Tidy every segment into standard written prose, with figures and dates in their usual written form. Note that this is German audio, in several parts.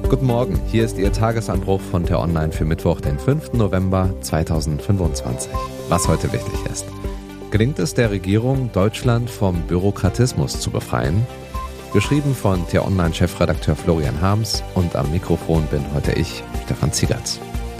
Guten Morgen, hier ist Ihr Tagesanbruch von T-Online für Mittwoch, den 5. November 2025. Was heute wichtig ist. Gelingt es der Regierung, Deutschland vom Bürokratismus zu befreien? Geschrieben von T-Online-Chefredakteur Florian Harms und am Mikrofon bin heute ich, Stefan Ziegert.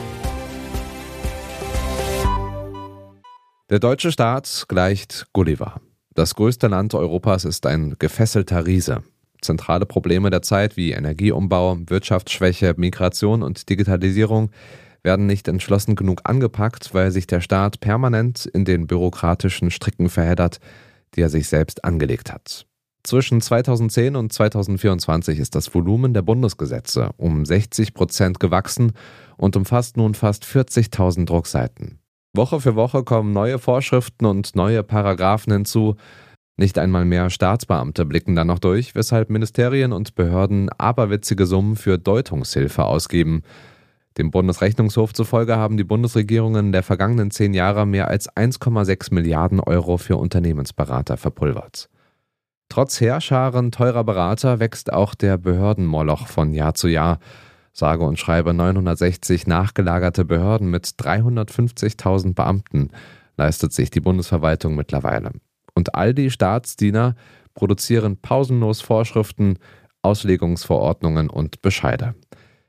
Der deutsche Staat gleicht Gulliver. Das größte Land Europas ist ein gefesselter Riese. Zentrale Probleme der Zeit wie Energieumbau, Wirtschaftsschwäche, Migration und Digitalisierung werden nicht entschlossen genug angepackt, weil sich der Staat permanent in den bürokratischen Stricken verheddert, die er sich selbst angelegt hat. Zwischen 2010 und 2024 ist das Volumen der Bundesgesetze um 60% gewachsen und umfasst nun fast 40.000 Druckseiten. Woche für Woche kommen neue Vorschriften und neue Paragraphen hinzu. Nicht einmal mehr Staatsbeamte blicken da noch durch, weshalb Ministerien und Behörden aberwitzige Summen für Deutungshilfe ausgeben. Dem Bundesrechnungshof zufolge haben die Bundesregierungen der vergangenen 10 Jahre mehr als 1,6 Milliarden Euro für Unternehmensberater verpulvert. Trotz Heerscharen teurer Berater wächst auch der Behördenmoloch von Jahr zu Jahr. Sage und schreibe 960 nachgelagerte Behörden mit 350.000 Beamten leistet sich die Bundesverwaltung mittlerweile. Und all die Staatsdiener produzieren pausenlos Vorschriften, Auslegungsverordnungen und Bescheide.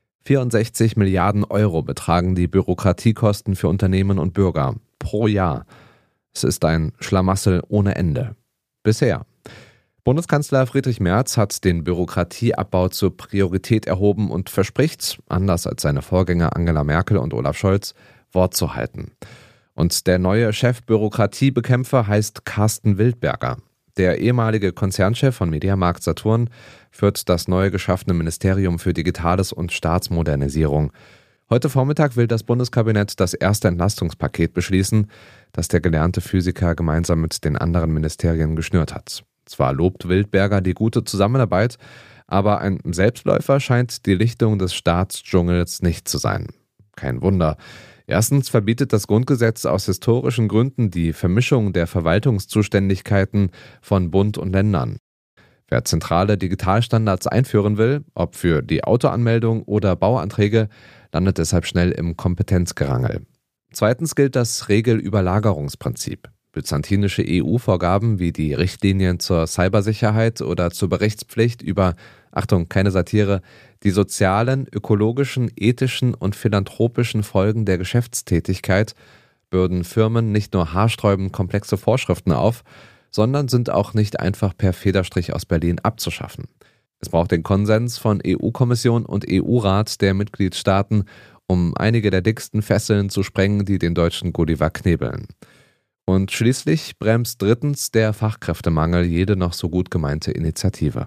64 Milliarden Euro betragen die Bürokratiekosten für Unternehmen und Bürger pro Jahr. Es ist ein Schlamassel ohne Ende. Bisher. Bundeskanzler Friedrich Merz hat den Bürokratieabbau zur Priorität erhoben und verspricht, anders als seine Vorgänger Angela Merkel und Olaf Scholz, Wort zu halten. Und der neue Chef-Bürokratiebekämpfer heißt Carsten Wildberger. Der ehemalige Konzernchef von Mediamarkt Saturn führt das neu geschaffene Ministerium für Digitales und Staatsmodernisierung. Heute Vormittag will das Bundeskabinett das erste Entlastungspaket beschließen, das der gelernte Physiker gemeinsam mit den anderen Ministerien geschnürt hat. Zwar lobt Wildberger die gute Zusammenarbeit, aber ein Selbstläufer scheint die Lichtung des Staatsdschungels nicht zu sein. Kein Wunder. Erstens verbietet das Grundgesetz aus historischen Gründen die Vermischung der Verwaltungszuständigkeiten von Bund und Ländern. Wer zentrale Digitalstandards einführen will, ob für die Autoanmeldung oder Bauanträge, landet deshalb schnell im Kompetenzgerangel. Zweitens gilt das Regelüberlagerungsprinzip. Byzantinische EU-Vorgaben wie die Richtlinien zur Cybersicherheit oder zur Berichtspflicht über, Achtung, keine Satire, die sozialen, ökologischen, ethischen und philanthropischen Folgen der Geschäftstätigkeit bürden Firmen nicht nur haarsträubend komplexe Vorschriften auf, sondern sind auch nicht einfach per Federstrich aus Berlin abzuschaffen. Es braucht den Konsens von EU-Kommission und EU-Rat der Mitgliedstaaten, um einige der dicksten Fesseln zu sprengen, die den deutschen Gulliver knebeln. Und schließlich bremst drittens der Fachkräftemangel jede noch so gut gemeinte Initiative.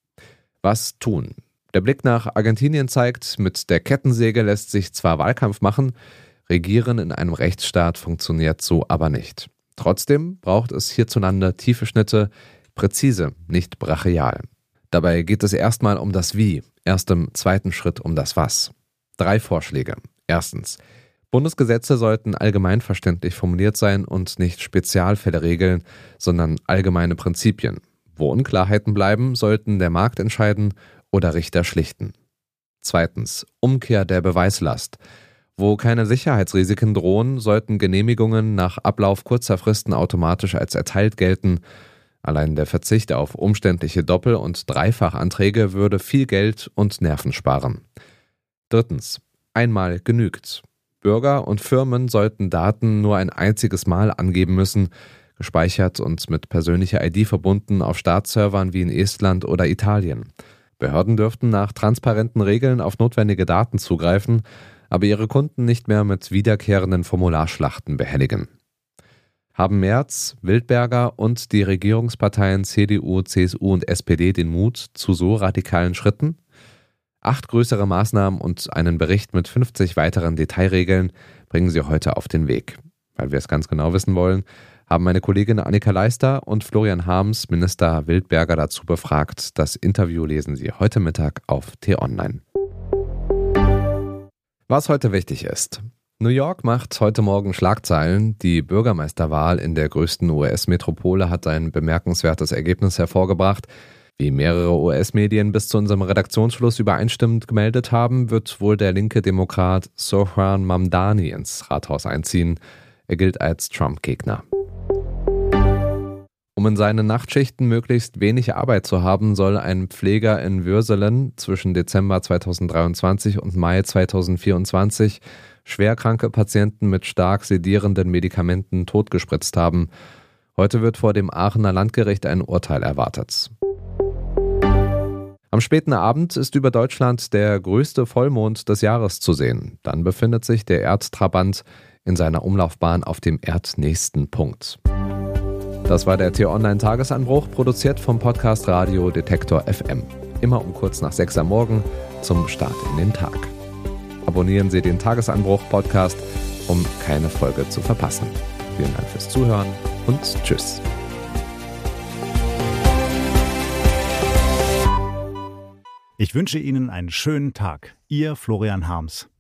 Was tun? Der Blick nach Argentinien zeigt, mit der Kettensäge lässt sich zwar Wahlkampf machen, Regieren in einem Rechtsstaat funktioniert so aber nicht. Trotzdem braucht es hierzulande tiefe Schnitte, präzise, nicht brachial. Dabei geht es erstmal um das Wie, erst im zweiten Schritt um das Was. 3 Vorschläge. Erstens. Bundesgesetze sollten allgemeinverständlich formuliert sein und nicht Spezialfälle regeln, sondern allgemeine Prinzipien. Wo Unklarheiten bleiben, sollten der Markt entscheiden oder Richter schlichten. Zweitens. Umkehr der Beweislast. Wo keine Sicherheitsrisiken drohen, sollten Genehmigungen nach Ablauf kurzer Fristen automatisch als erteilt gelten. Allein der Verzicht auf umständliche Doppel- und Dreifachanträge würde viel Geld und Nerven sparen. Drittens. Einmal genügt. Bürger und Firmen sollten Daten nur ein einziges Mal angeben müssen, gespeichert und mit persönlicher ID verbunden auf Staatsservern wie in Estland oder Italien. Behörden dürften nach transparenten Regeln auf notwendige Daten zugreifen, aber ihre Kunden nicht mehr mit wiederkehrenden Formularschlachten behelligen. Haben Merz, Wildberger und die Regierungsparteien CDU, CSU und SPD den Mut zu so radikalen Schritten? 8 größere Maßnahmen und einen Bericht mit 50 weiteren Detailregeln bringen sie heute auf den Weg. Weil wir es ganz genau wissen wollen, haben meine Kollegin Annika Leister und Florian Harms Minister Wildberger dazu befragt. Das Interview lesen Sie heute Mittag auf T-Online. Was heute wichtig ist. New York macht heute Morgen Schlagzeilen. Die Bürgermeisterwahl in der größten US-Metropole hat ein bemerkenswertes Ergebnis hervorgebracht. Wie mehrere US-Medien bis zu unserem Redaktionsschluss übereinstimmend gemeldet haben, wird wohl der linke Demokrat Zohran Mamdani ins Rathaus einziehen. Er gilt als Trump-Gegner. Um in seinen Nachtschichten möglichst wenig Arbeit zu haben, soll ein Pfleger in Würselen zwischen Dezember 2023 und Mai 2024 schwerkranke Patienten mit stark sedierenden Medikamenten totgespritzt haben. Heute wird vor dem Aachener Landgericht ein Urteil erwartet. Am späten Abend ist über Deutschland der größte Vollmond des Jahres zu sehen. Dann befindet sich der Erdtrabant in seiner Umlaufbahn auf dem erdnächsten Punkt. Das war der T-Online-Tagesanbruch, produziert vom Podcast Radio Detektor FM. Immer um kurz nach 6 am Morgen zum Start in den Tag. Abonnieren Sie den Tagesanbruch-Podcast, um keine Folge zu verpassen. Vielen Dank fürs Zuhören und tschüss. Ich wünsche Ihnen einen schönen Tag. Ihr Florian Harms.